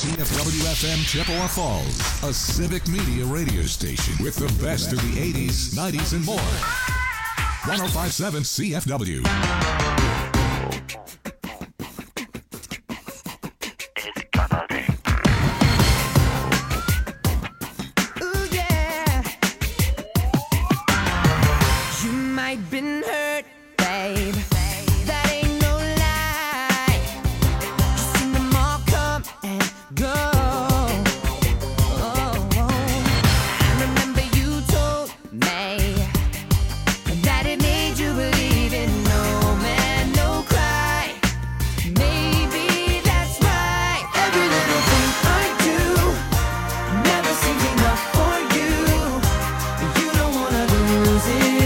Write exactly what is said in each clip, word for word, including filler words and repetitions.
C F W F M Chippewa Falls, a civic media radio station with the best of the eighties, nineties, and more. one oh five point seven C F W. Been hurt, babe. That ain't no lie. You've seen them all come and go. Oh, I remember you told me that it made you believe in no man, no cry. Maybe that's right. Every little thing I do never seems enough for you. You don't wanna lose it.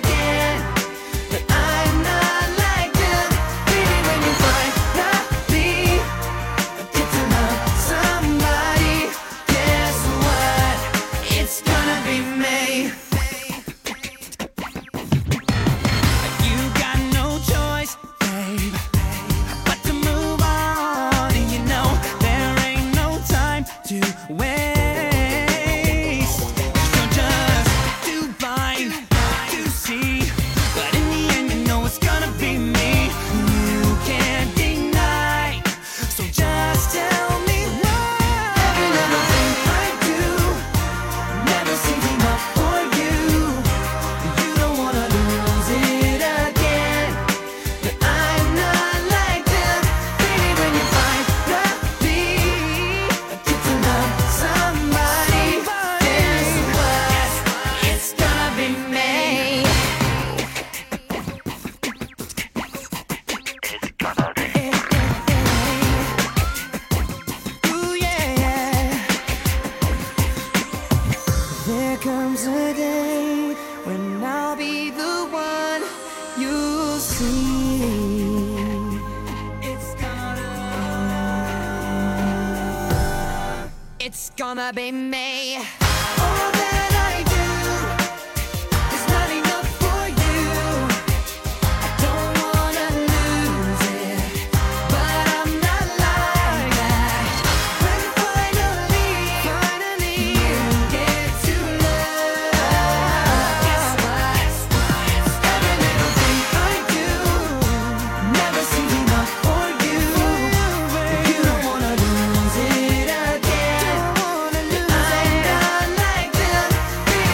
It's gonna be me. All that I do is not enough for you. I don't wanna lose it, but I'm not like that. When finally, finally you get to love, guess what? Every little thing I do never seems enough for you. You don't wanna lose it again.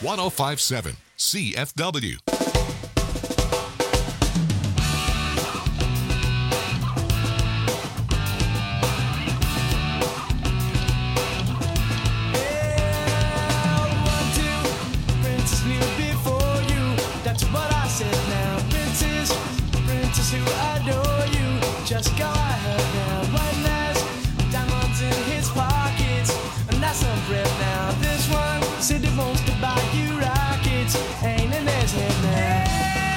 one oh five point seven C F W. Who adore you, just go ahead now. One has diamonds in his pockets, and that's some bread now. This one said he wants to buy you rockets, ain't in his head now.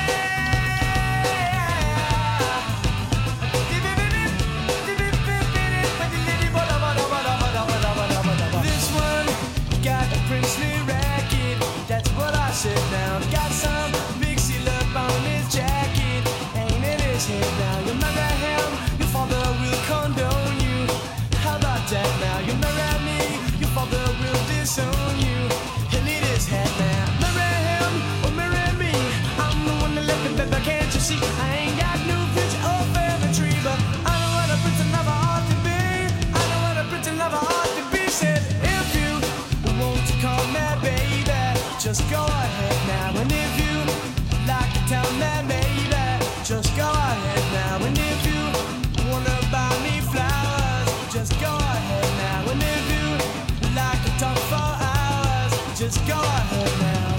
This one got a princely racket, that's what I said now. Got some big seal up on his jacket. Now you marry him, your father will condone you. How about that now? You marry me, your father will disown you. He'll need his head now. Marry him or marry me, I'm the one that left the baby, can't you see? I ain't got no bitch or family tree, but I know what a prince and lover ought to be. I know what a prince and lover ought to be. Said if you want to call me baby, just go ahead now. And if you like to tell me maybe, just go ahead now. And if you wanna buy me flowers, just go ahead now. And if you like to talk for hours, just go ahead now.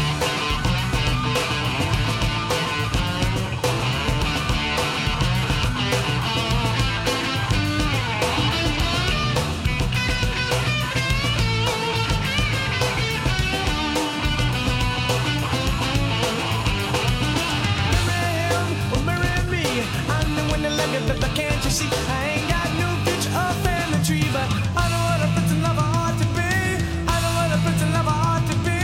But can't you see, I ain't got no bitch or family tree, but I know what a prince and lover ought to be. I know what a prince and lover ought to be.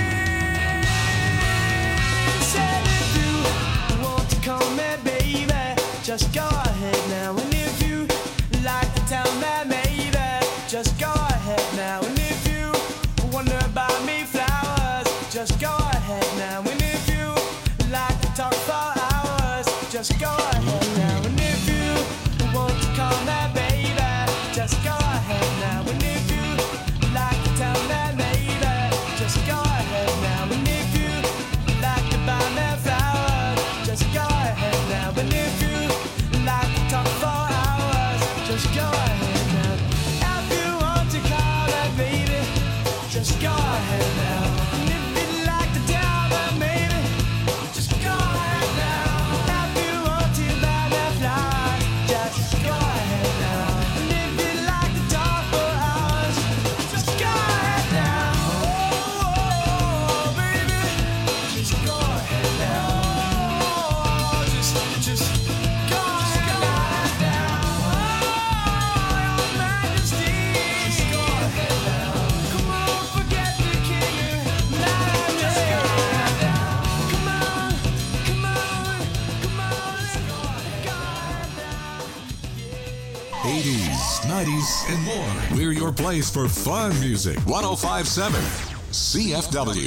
Said if you want to call me baby, just go ahead now. And if you like to tell me maybe, just go ahead now. And if you wonder about me flowers, just go ahead now. And if you like to talk for hours, just go ahead now. And if you want to call me baby, just go ahead now. And if you like to tell me maybe, just go ahead now. And if you like to buy me flowers, just go ahead now. And if you like to talk for hours, just go ahead now. If you want to call me baby, just go ahead now. And if you like to tell me maybe, just go ahead now. If you want to buy me flowers, just go ahead now. And if you like to talk for hours, just go ahead now. Oh, baby, just go ahead now. Oh, just, just go ahead now. Oh, your Majesty, just go ahead now. Come on, forget the king. Now just go ahead now. Come on, come on, come on, let's go ahead now. eighties, nineties, and more. We're your place for fun music. one oh five point seven C F W.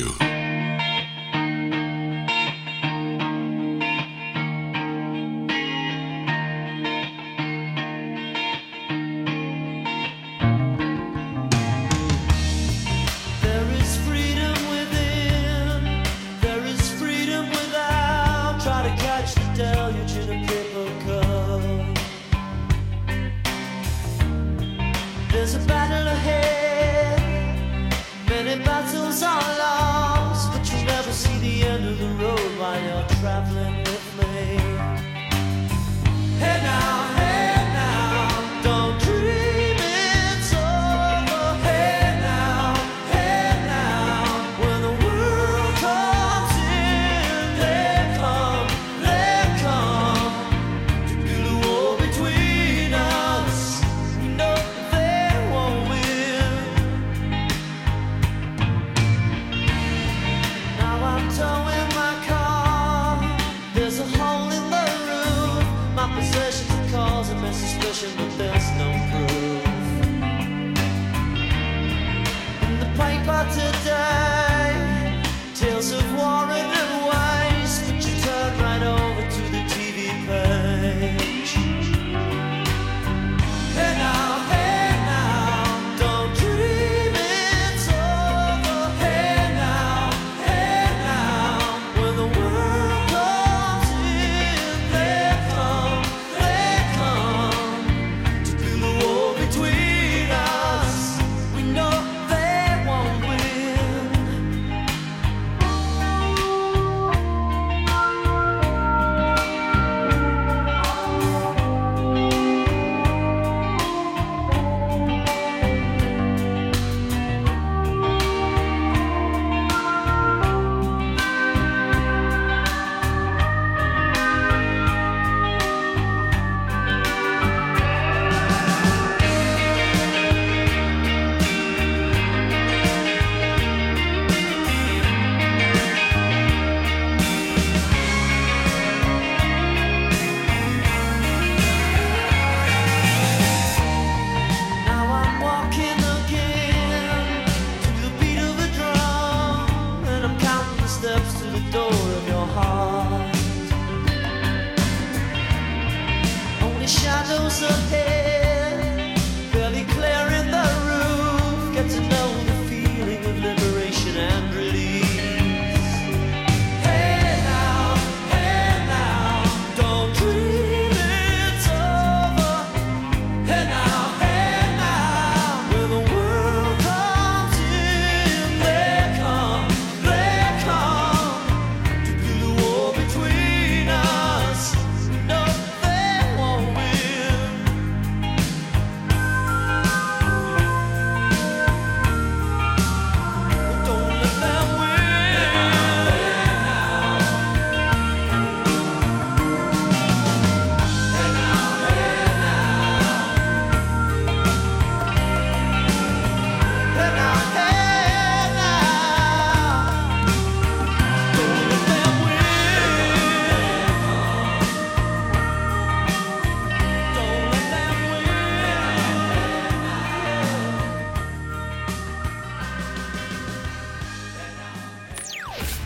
There is freedom within, there is freedom without. Try to catch the deluge in a paper cup. There's a battle ahead, many battles are lost, but you'll never see the end of the road while you're traveling with me. Hey now, hey now, don't dream it's over. Hey now, hey now, when the world comes in, they come, they come to build a wall between us. We know they won't win. Now I'm towing my car. There's a hole in the roof. My possessions are causing me suspicion, but there's no proof. In the paper today, tales of war and waste, but you turn right over to the T V page. Hey now, hey now, don't dream it's over. Hey now, hey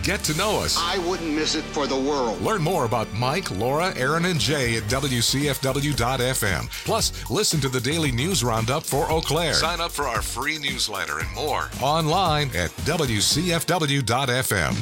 Get to know us. I wouldn't miss it for the world. Learn more about Mike, Laura, Aaron, and Jay at W C F W dot F M. Plus, listen to the daily news roundup for Eau Claire. Sign up for our free newsletter and more online at W C F W dot F M.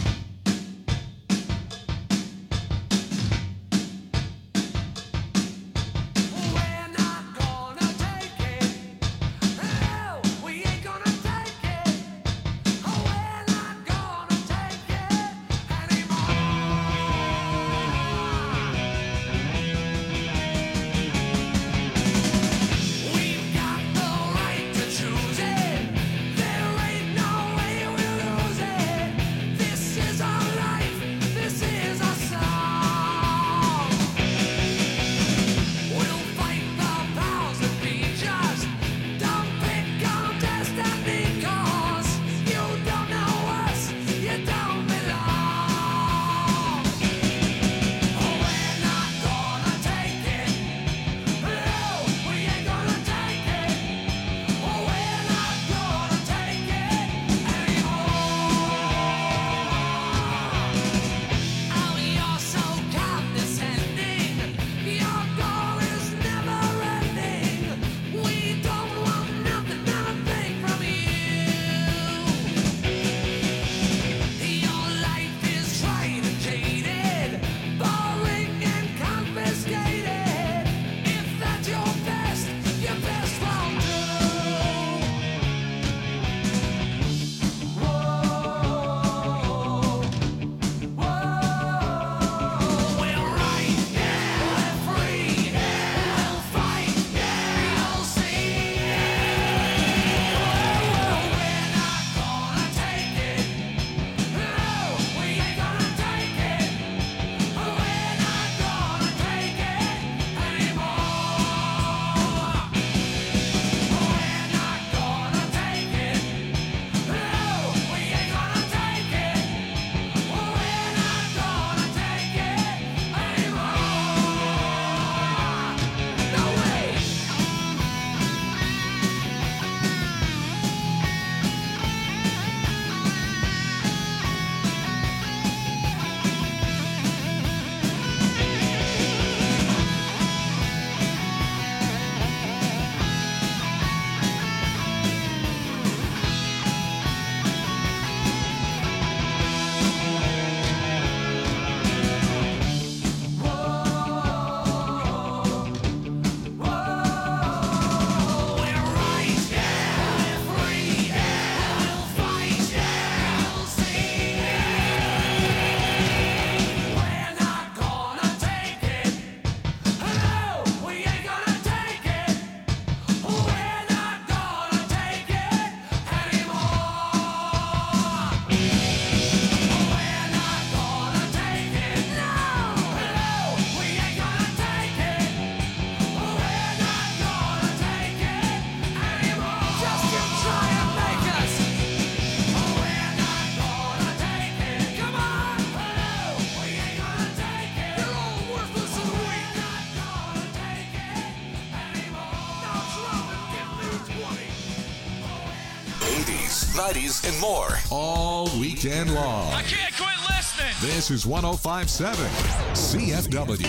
nineties, and more. All weekend long. I can't quit listening. This is one oh five point seven C F W.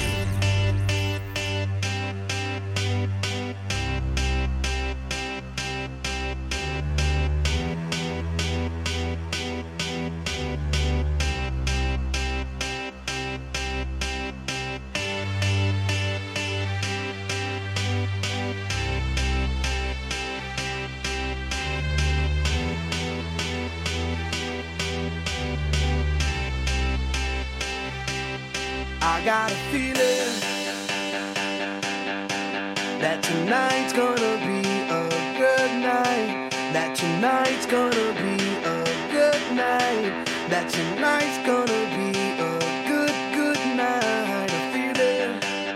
I got a feeling that tonight's gonna be a good night. That tonight's gonna be a good night. That tonight's gonna be a good, good night. A feeling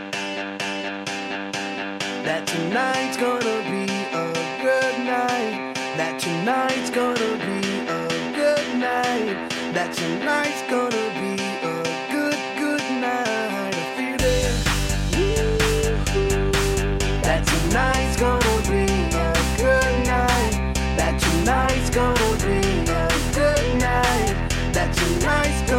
that tonight's gonna be a good night. That tonight's gonna be a good night. That tonight's gonna be a good, good night. A feeling that tonight's gonna be a good night. That tonight's gonna be a good night. That tonight's gonna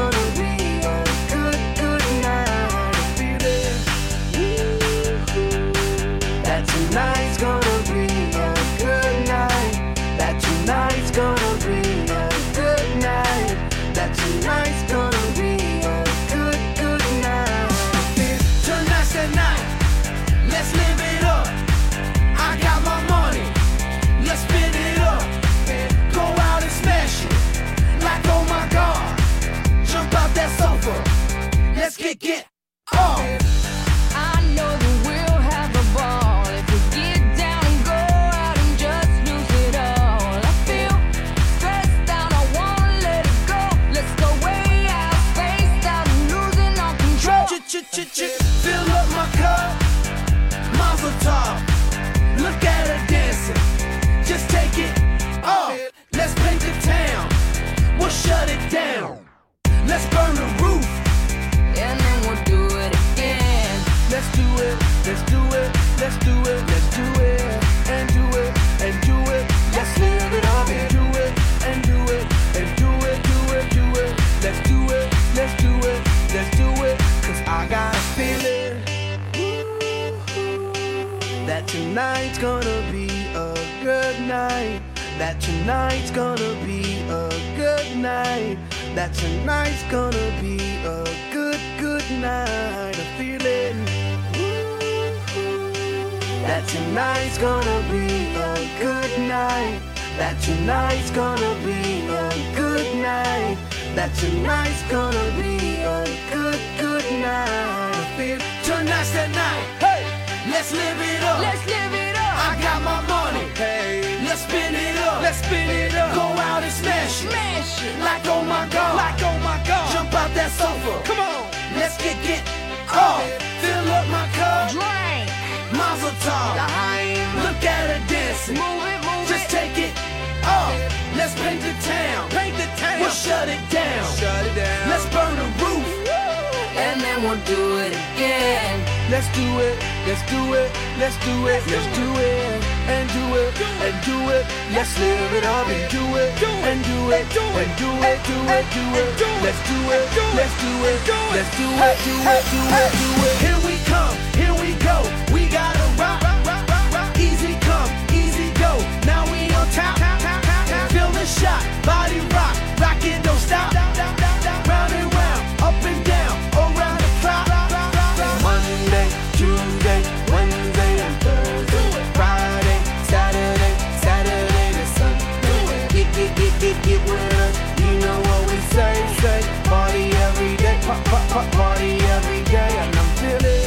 that tonight's gonna be a good night. That tonight's gonna be a good, good night. I'm feeling that tonight's gonna be a good night. That tonight's gonna be a good night. That tonight's gonna be a good, good night. I feel tonight's the night. Hey, let's live it up. Let's live it up. I got my money. Hey, let's spin it up. Let's spin it up. Go out and smash it. Smash it. Like oh my god. Like oh my god. Jump out that sofa. Come on. Let's get get off. Fill up my cup. Drink. Mazel tov. Look at her dancing. Move it, move Just it. take it off. Let's paint the town. Paint the town. We'll shut it down. Shut it down. Let's burn the roof. And then we'll do it again. Let's do it. Let's do it. Let's do it. Let's do it. And do it. And do it. Let's live it up and do it. And do it. And do it. Do it. Do it. Let's do it. Let's do it. Let's do it. Do it. Do it. Do it. Here we come. Here we go. We gotta rock. Easy come. Easy go. Now we on top. Feel the shot. Body rock. Rock it. Don't stop. Round and round. Up and down. Around the clock. Monday, Tuesday, Wednesday, and Thursday. Friday, Saturday, Saturday to Sunday. Get, get, get, get, get with us. You know what we say, say. Party every day. Pop, pop, pop, party every day. And I'm feeling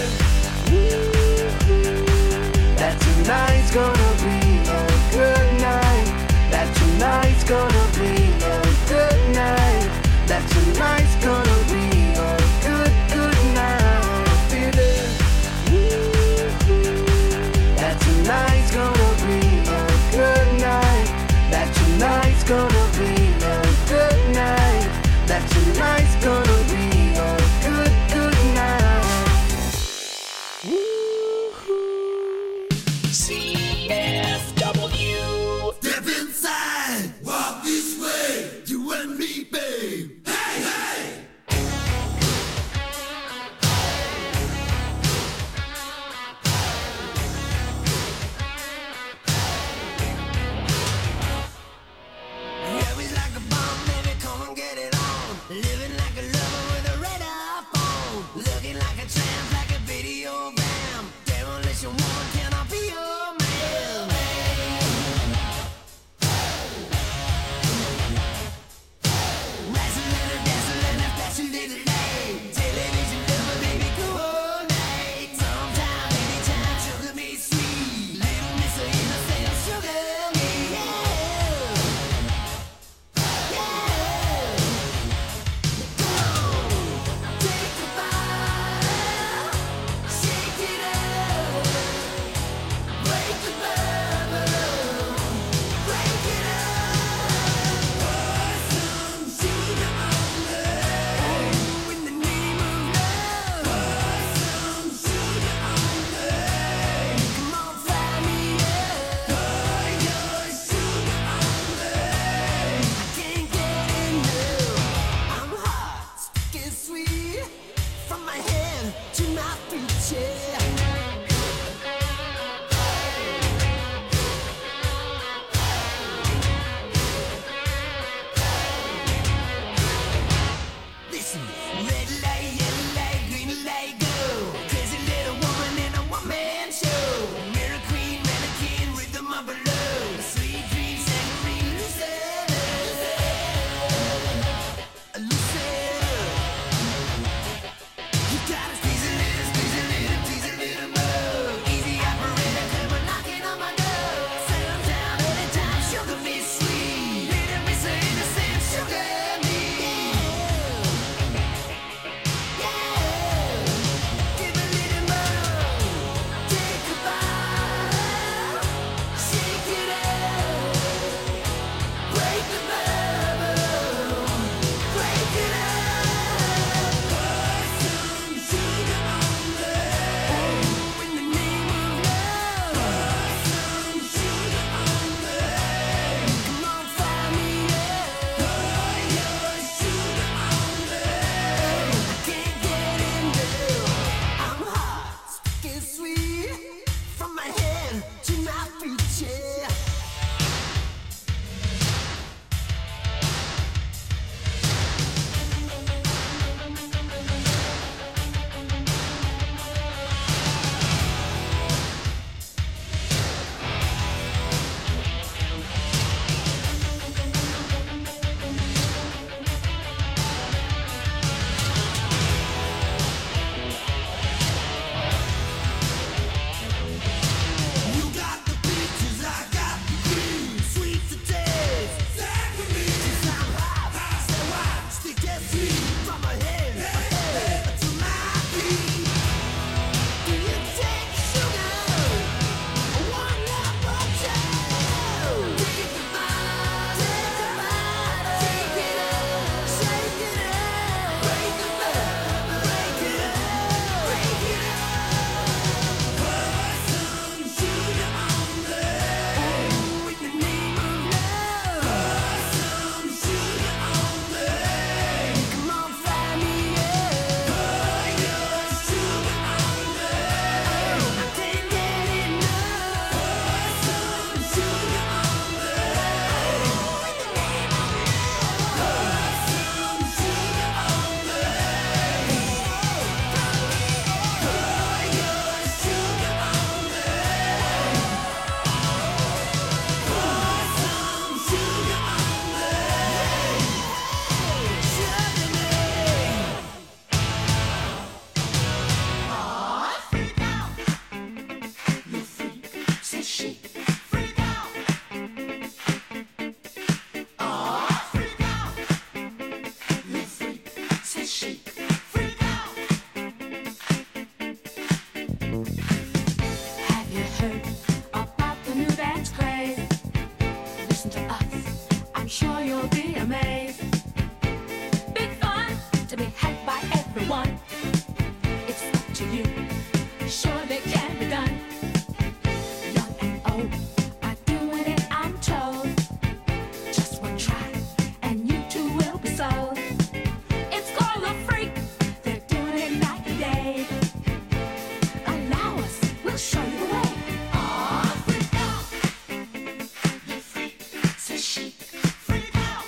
I'm sure you'll be amazed. Big fun to be had by everyone. It's up to you. Sure they can be done. Young and old are doing it, I'm told. Just one try and you too will be sold. It's called a freak. They're doing it night and day. Allow us, we'll show you the way. Aw, freak out. You freak, says she. Freak out.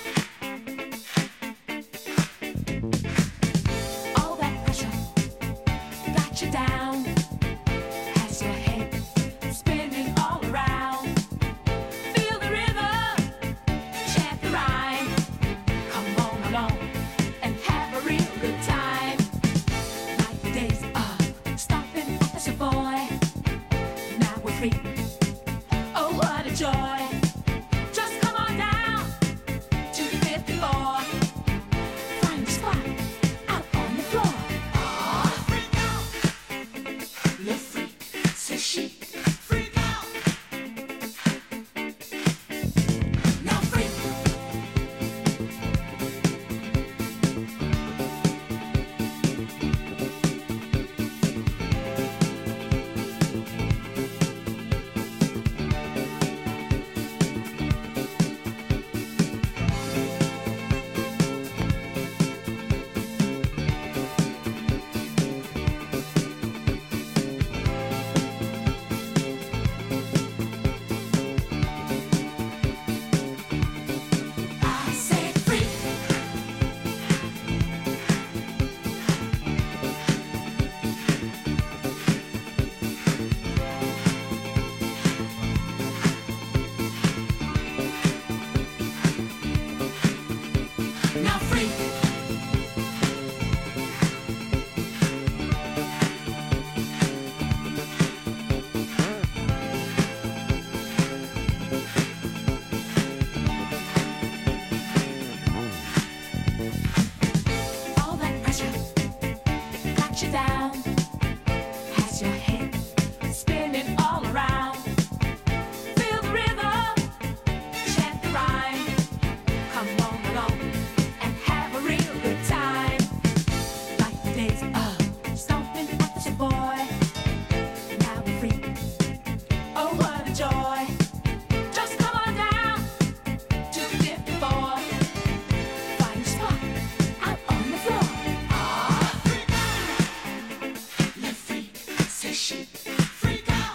All that pressure got you down. Has your head spinning all around. Feel the rhythm, chant the rhyme. Come on along and have a real good time. Like the days of stomping as a boy. Now we're free. Oh, what a joy. Just come on down to the fifty-four. Find a spot out on the floor. Aw, freak out. Little freak, says she. Freak out. Now freak. I say freak. Now freak. All that pressure got you down. Has your head spinning all around. Feel the rhythm, chant the rhyme. Come on along and have a real good time. Like the days of stomping at the boy. Now we're free. Oh, what a joy. Just come on down to fifty-four. Find a spot out on the floor. Aw, freak out. Little freak, says she. Freak out.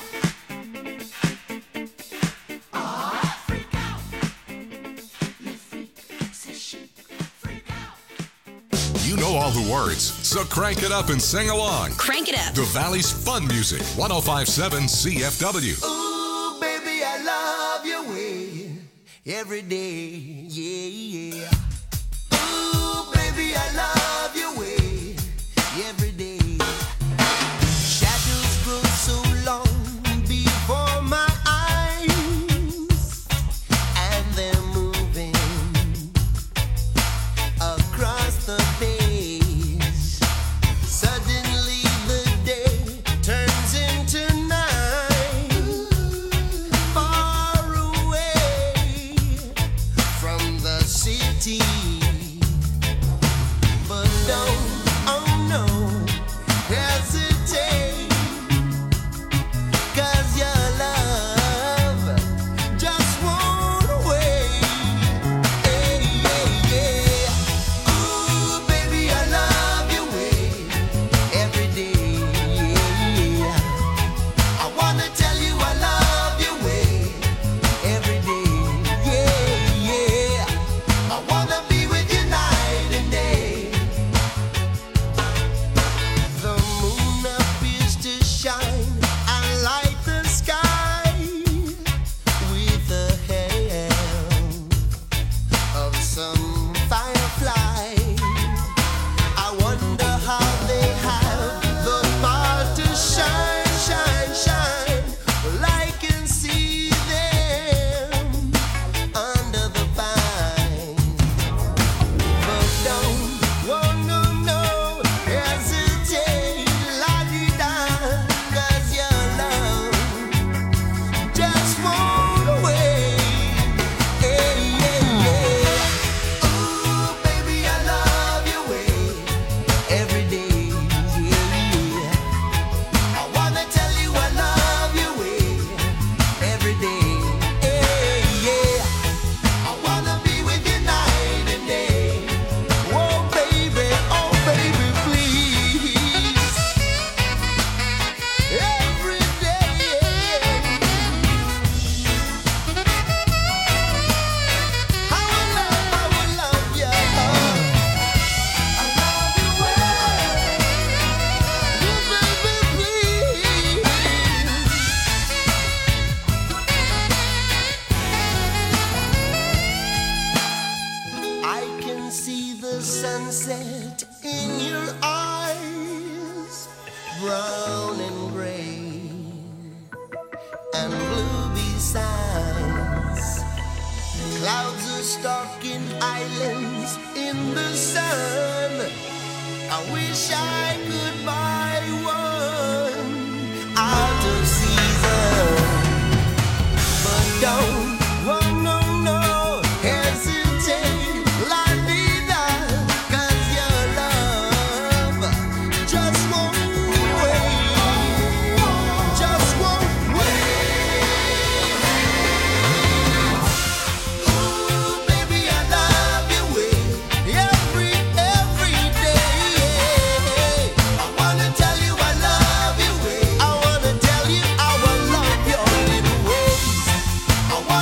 Aw, freak out. Little freak, says she. Freak out. You know all the words, so crank it up and sing along. Crank it up. The Valley's fun music, one oh five point seven C F W. Ooh, baby, I love your way every day, yeah, yeah. Ooh, baby, I love your way every day. Shadows grow so long before my eyes, and they're moving across the page. Suddenly the day turns into night, far away from the city. But don't, oh no, hesitate, 'cause your love just won't wait. Hey, yeah, yeah. Ooh, baby, I love your way every day. Yeah. I wanna tell you I love your way every day. Yeah, yeah. I wanna be with sunset in your eyes, brown and gray and blue besides. Clouds are stalking islands in the sun. I wish I could buy one out of season, but don't, oh no, no, hesitate, la vida, 'cause your love just won't wait, just won't wait. Ooh, baby, I love you way every, every day. I wanna tell you I love you way. I wanna tell you how I love your little ways. I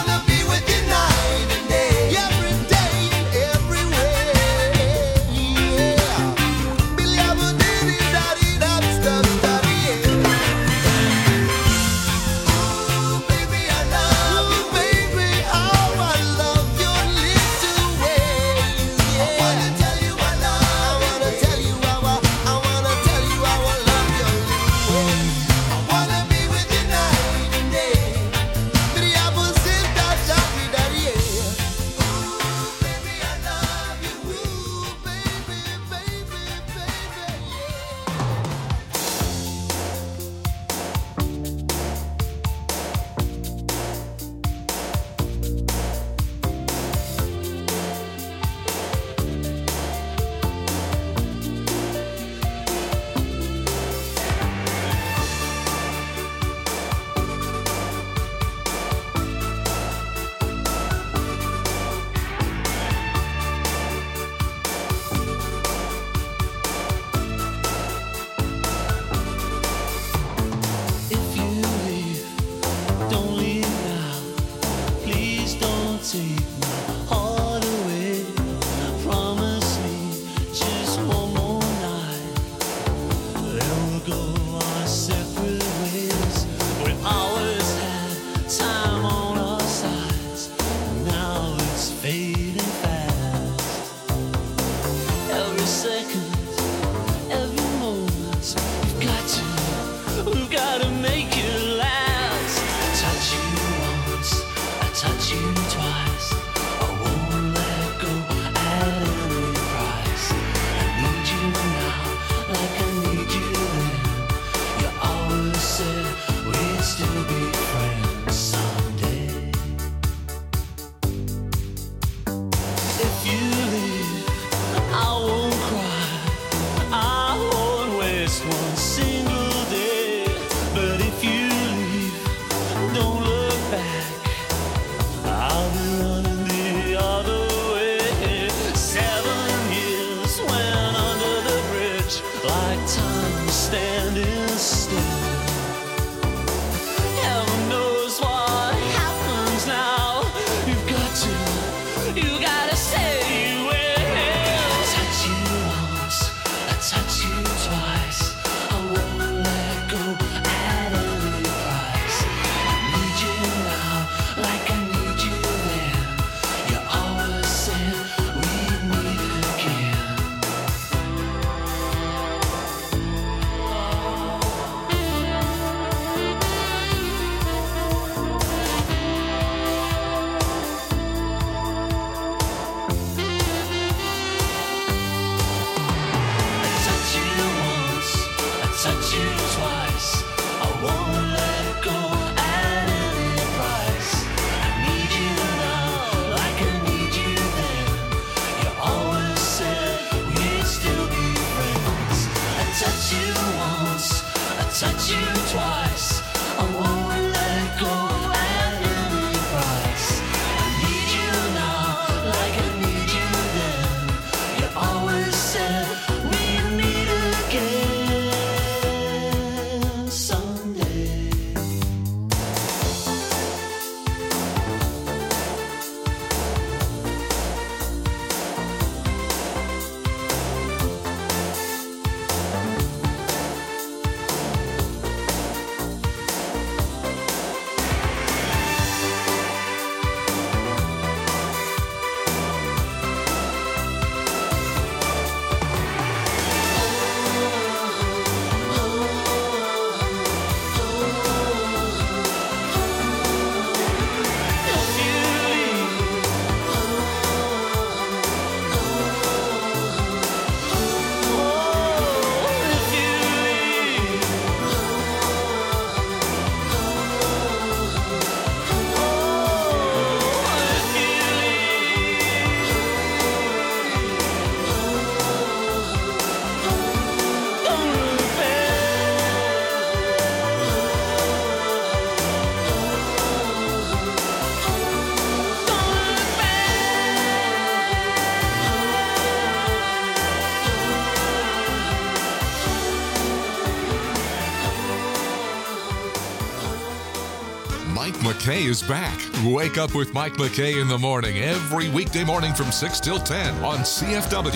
McKay is back. Wake up with Mike McKay in the morning every weekday morning from six till ten on C F W.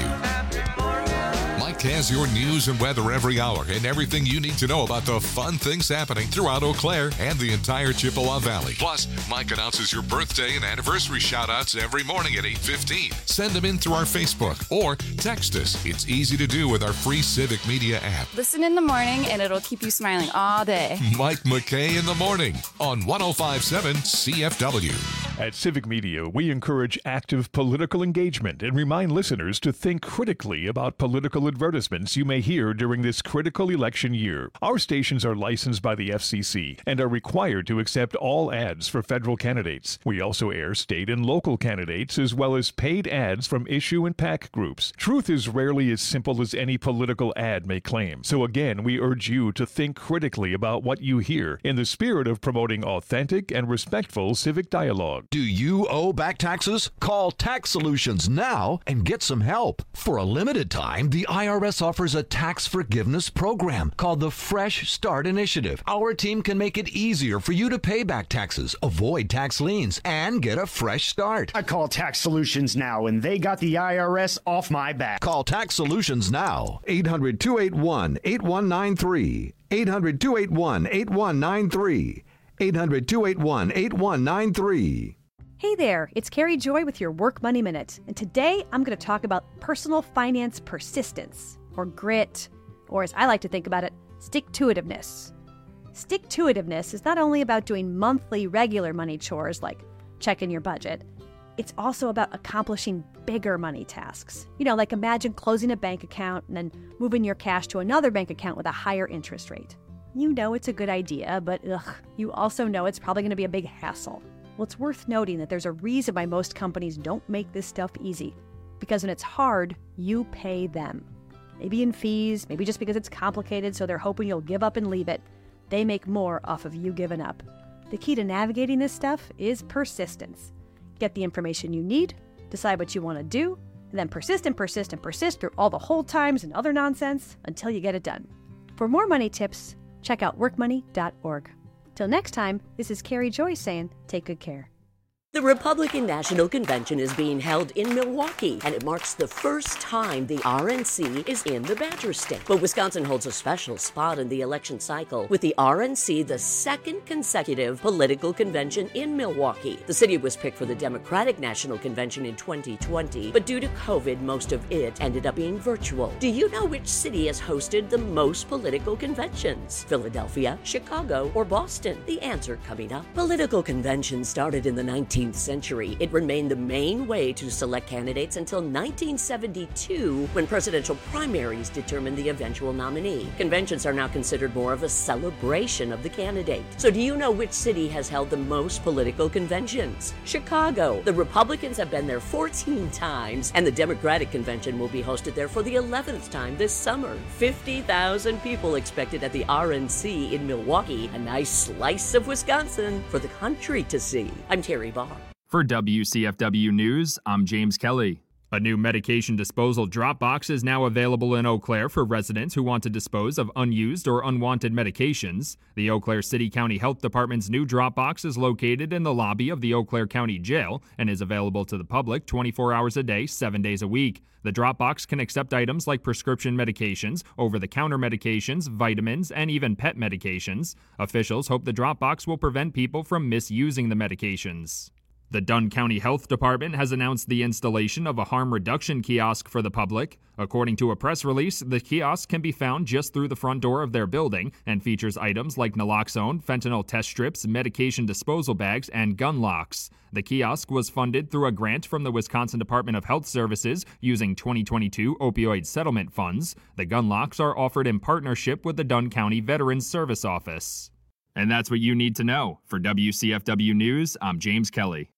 Mike has your news and weather every hour and everything you need to know about the fun things happening throughout Eau Claire and the entire Chippewa Valley. Plus, Mike announces your birthday and anniversary shout-outs every morning at eight fifteen. Send them in through our Facebook or text us. It's easy to do with our free Civic Media app. Listen in the morning and it'll keep you smiling all day. Mike McKay in the morning on one oh five point seven C F W. At Civic Media, we encourage active political engagement and remind listeners to think critically about political advertisements you may hear during this critical election year. Our stations are licensed by the F C C and are required to accept all ads for federal candidates. We also air state and local candidates as well as paid ads from issue and PAC groups. Truth is rarely as simple as any political ad may claim. So again, we urge you to think critically about what you hear in the spirit of promoting authentic and respectful civic dialogue. Do you owe back taxes? Call Tax Solutions now and get some help. For a limited time, the I R S offers a tax forgiveness program called the Fresh Start Initiative. Our team can make it easier for you to pay back taxes, avoid tax liens, and get a fresh start. I call Tax Solutions now, and they got the I R S off my back. Call Tax Solutions now. eight hundred, two eight one, eight one nine three. eight hundred, two eight one, eight one nine three. eight hundred, two eight one, eight one nine three. Hey there, it's Carrie Joy with your Work Money Minute, and today I'm going to talk about personal finance persistence, or grit, or as I like to think about it, stick-to-itiveness. Stick-to-itiveness is not only about doing monthly regular money chores like checking your budget, it's also about accomplishing bigger money tasks. You know, like imagine closing a bank account and then moving your cash to another bank account with a higher interest rate. You know it's a good idea, but ugh, you also know it's probably going to be a big hassle. Well, it's worth noting that there's a reason why most companies don't make this stuff easy. Because when it's hard, you pay them. Maybe in fees, maybe just because it's complicated, so they're hoping you'll give up and leave it. They make more off of you giving up. The key to navigating this stuff is persistence. Get the information you need, decide what you want to do, and then persist and persist and persist through all the hold times and other nonsense until you get it done. For more money tips, check out work money dot org. Till next time, this is Carrie Joy saying, take good care. The Republican National Convention is being held in Milwaukee, and it marks the first time the R N C is in the Badger State. But Wisconsin holds a special spot in the election cycle, with the R N C the second consecutive political convention in Milwaukee. The city was picked for the Democratic National Convention in twenty twenty, but due to COVID, most of it ended up being virtual. Do you know which city has hosted the most political conventions? Philadelphia, Chicago, or Boston? The answer coming up. Political conventions started in the nineteenth century. It remained the main way to select candidates until nineteen seventy-two, when presidential primaries determined the eventual nominee. Conventions are now considered more of a celebration of the candidate. So do you know which city has held the most political conventions? Chicago. The Republicans have been there fourteen times, and the Democratic convention will be hosted there for the eleventh time this summer. fifty thousand people expected at the R N C in Milwaukee, a nice slice of Wisconsin for the country to see. I'm Terry Barr. For W C F W News, I'm James Kelly. A new medication disposal drop box is now available in Eau Claire for residents who want to dispose of unused or unwanted medications. The Eau Claire City County Health Department's new drop box is located in the lobby of the Eau Claire County Jail and is available to the public twenty-four hours a day, seven days a week. The drop box can accept items like prescription medications, over-the-counter medications, vitamins, and even pet medications. Officials hope the drop box will prevent people from misusing the medications. The Dunn County Health Department has announced the installation of a harm reduction kiosk for the public. According to a press release, the kiosk can be found just through the front door of their building and features items like naloxone, fentanyl test strips, medication disposal bags, and gun locks. The kiosk was funded through a grant from the Wisconsin Department of Health Services using twenty twenty-two opioid settlement funds. The gun locks are offered in partnership with the Dunn County Veterans Service Office. And that's what you need to know. For W C F W News, I'm James Kelly.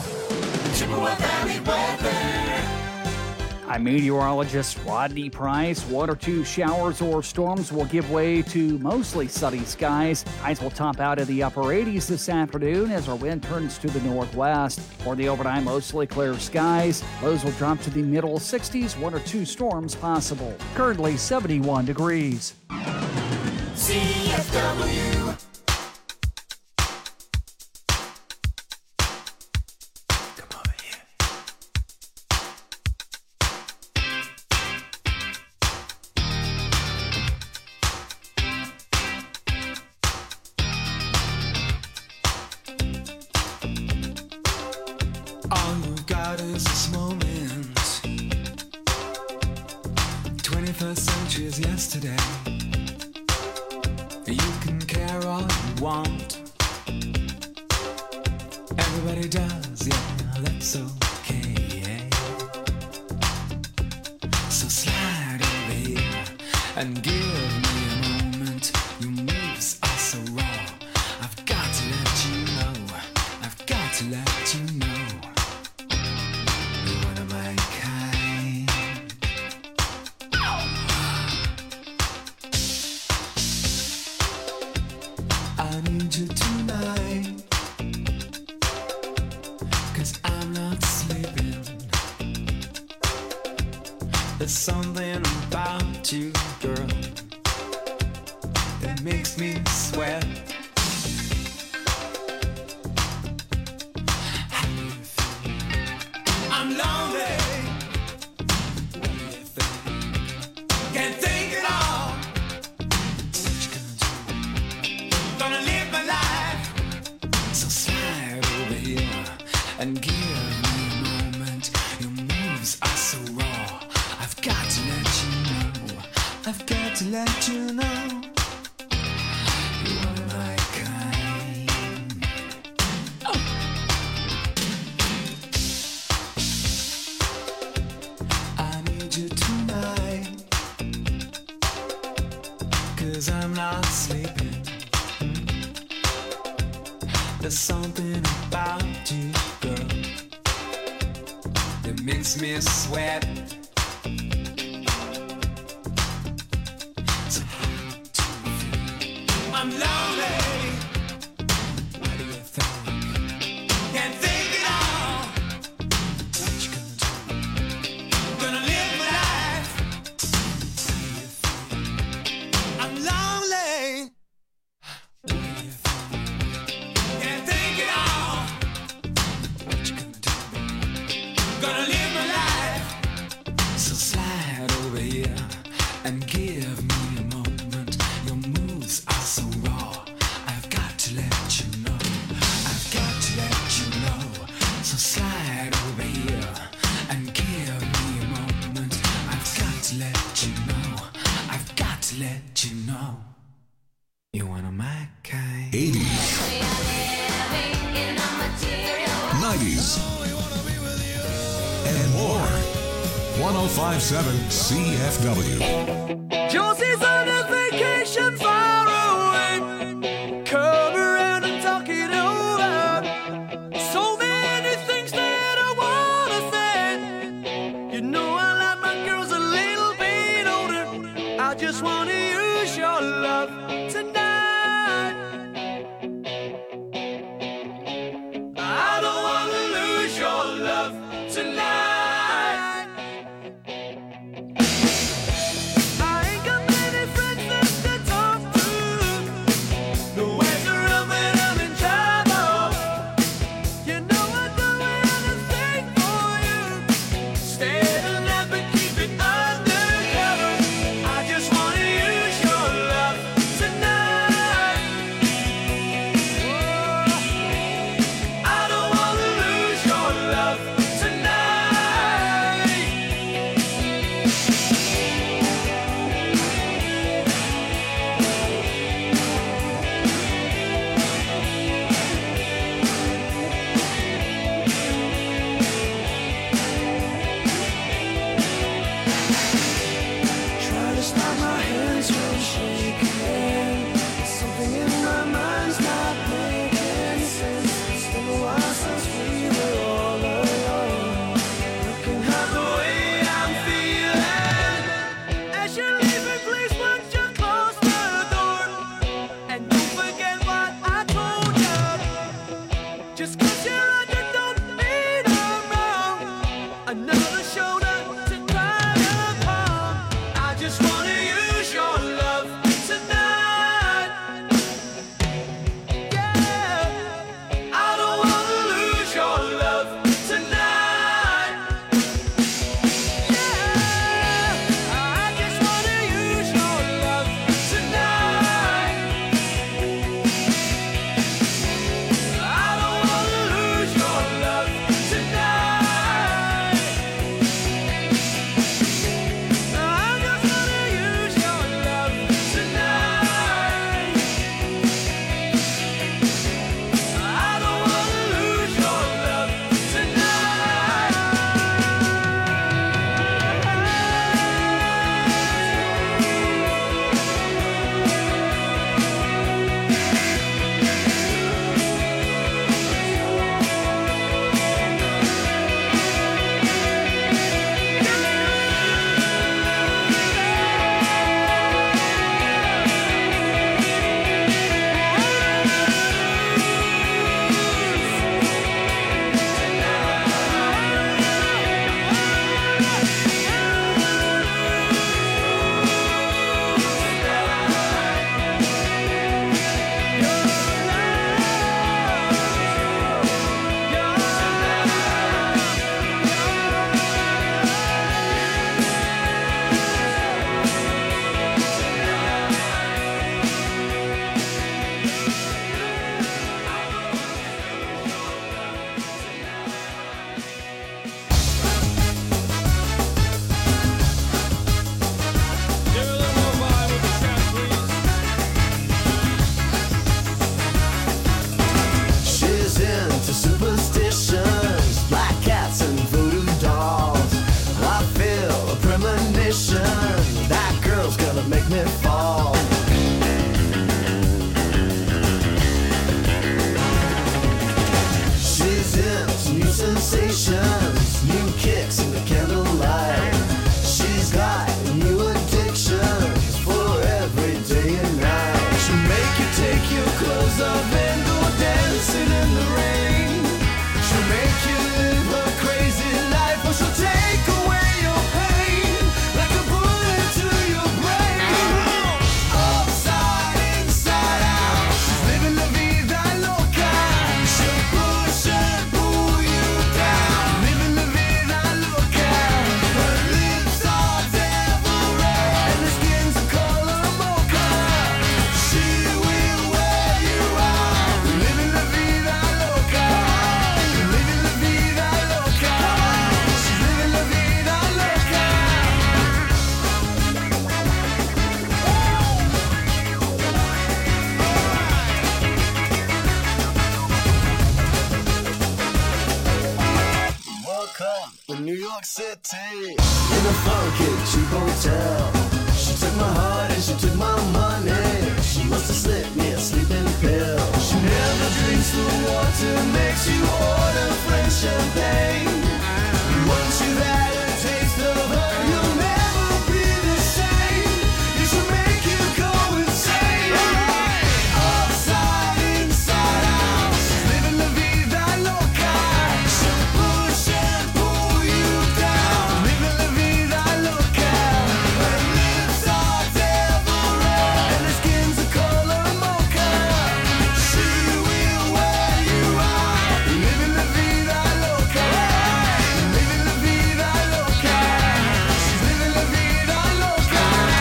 Chippewa Valley weather. I'm meteorologist Rodney Price. One or two showers or storms will give way to mostly sunny skies. Highs will top out in the upper eighties this afternoon as our wind turns to the northwest. For the overnight, mostly clear skies. Lows will drop to the middle sixties. One or two storms possible. Currently seventy-one degrees. C F W. twenty-first century is yesterday. You can care all you want. Everybody does, yeah, that's okay, yeah. So slide over here and give me a moment. Your moves are so raw. I've got to let you know. I've got to let you know. You're one of my kind. I need you tonight, 'cause I'm not sleeping. There's something about you, girl, that makes me sweat. I'm lonely. What do you think? Can't think at all. What you gonna do? Gonna live my life. So slide over here and give me a moment. Your moves are so raw. I've got to let you know. I've got to let you know. You're one of my kind. Oh. I need you tonight, 'cause I'm not sleeping. There's something about you, girl, that makes me sweat. So I'm lonely. What do you think? Can't think at all. What you gonna do? Gonna live my life. What do you think? I'm lonely. What do you think? Can't think at all. What you gonna do? Gonna live my life. So slide over here and give me a moment. Your moves are so raw. I've got to let you know. I've got to let you know. So slide over here and give me a moment. I've got to let you know. I've got to let you know. You're one of my kind. eighties, nineties, and more. one oh five point seven C F W. Josie's on a vacation far away. Come around and talk it over. So many things that I wanna say. You know I like my girls a little bit older. I just wanna use your love tonight. I don't wanna lose your love tonight. I ain't got many friends left to talk to. No way to run when I'm in trouble. You know I'd do anything for you. Stay the night but keep it undercover. I just wanna use your love tonight. Oh, I don't wanna lose your love tonight. Try to stop my hands from shaking. Something in my mind's not making sense. It's been a while since we were all alone. You can have the way I'm feeling. As you're leaving, please won't you close the door? And don't forget what I told you. Just 'cause you're on, you don't mean I'm wrong. Another shoulder to cry upon. I just wanna use your love tonight. Yeah, I don't wanna lose your love tonight. Yeah, I just wanna use your love tonight. I don't wanna lose your love tonight. New York City. In a funky cheap hotel. She took my heart and she took my money. She must have slipped me a sleeping pill. She never drinks the water, makes you order French champagne. Once you've had a taste of her, you'll never be the same. It should make you go insane. Upside, inside out, she's living la vida loca. She'll push and pull you down, living la vida loca. Her lips are devil red and her skin's the color mocha. She will wear you out, living la vida loca. Living la vida loca. She's living la vida loca.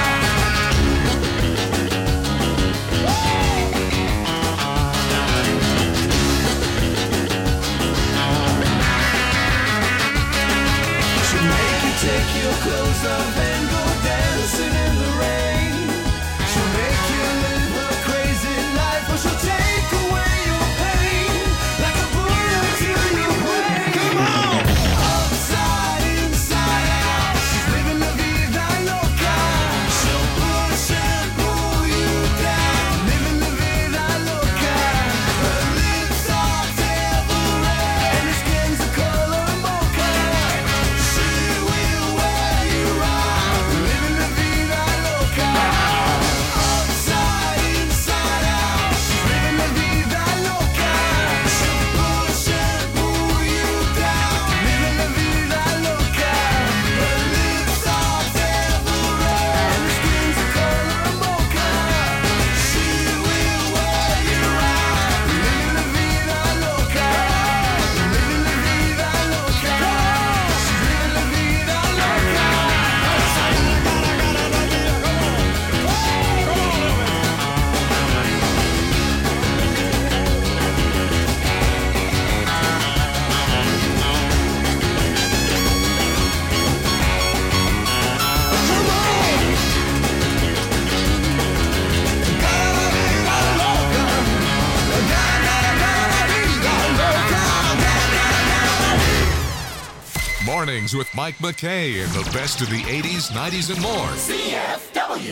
She'll make you take your clothes off and go dancing in the rain. She'll make you live her crazy life, or she'll take away your pain like a bullet to your brain. Come on! Upside, inside out, she's living la vida loca. She'll push and pull you down, living la vida loca. Her lips are devil red and her skin's the color mocha. She will wear you out, living la vida loca. Upside, inside out, she's living la vida loca. She'll push and pull you down, living la vida loca. Her lips are devil red and her skin's the color mocha. She will wear you out, living la vida loca. Living la vida loca. She's living la vida loca. Mornings with Mike McKay and the best of the eighties, nineties, and more. C F W.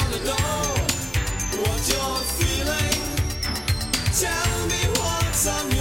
Tell me what's on your